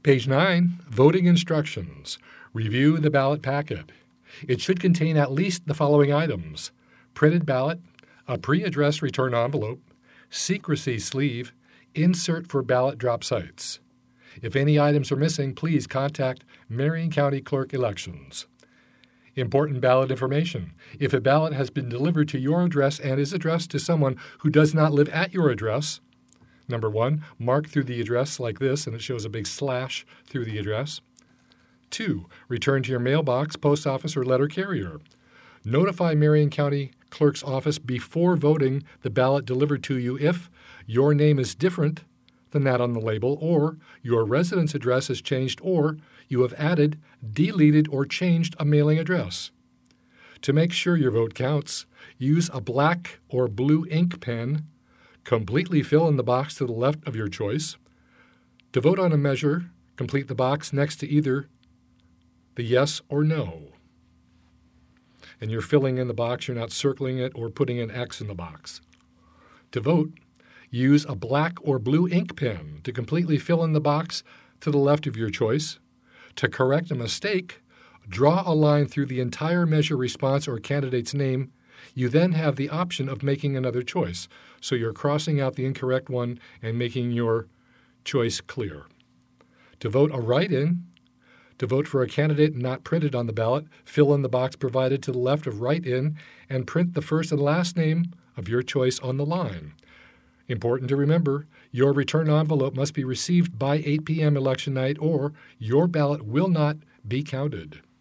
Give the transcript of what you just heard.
Page 9, Voting Instructions. Review the ballot packet. It should contain at least the following items: printed ballot, a pre-addressed return envelope, secrecy sleeve, insert for ballot drop sites. If any items are missing, please contact Marion County Clerk Elections. Important ballot information. If a ballot has been delivered to your address and is addressed to someone who does not live at your address, number 1, mark through the address like this, and it shows a big slash through the address. 2, return to your mailbox, post office, or letter carrier. Notify Marion County Clerk's office before voting the ballot delivered to you if your name is different than that on the label, or your residence address has changed, or you have added, deleted, or changed a mailing address. To make sure your vote counts, use a black or blue ink pen. Completely fill in the box to the left of your choice. To vote on a measure, complete the box next to either the yes or no. And you're filling in the box, you're not circling it or putting an X in the box. To vote, use a black or blue ink pen to completely fill in the box to the left of your choice. To correct a mistake, draw a line through the entire measure response or candidate's name. You then have the option of making another choice, so you're crossing out the incorrect one and making your choice clear. To vote a write-in, to vote for a candidate not printed on the ballot, fill in the box provided to the left of write-in and print the first and last name of your choice on the line. Important to remember, your return envelope must be received by 8 p.m. election night or your ballot will not be counted.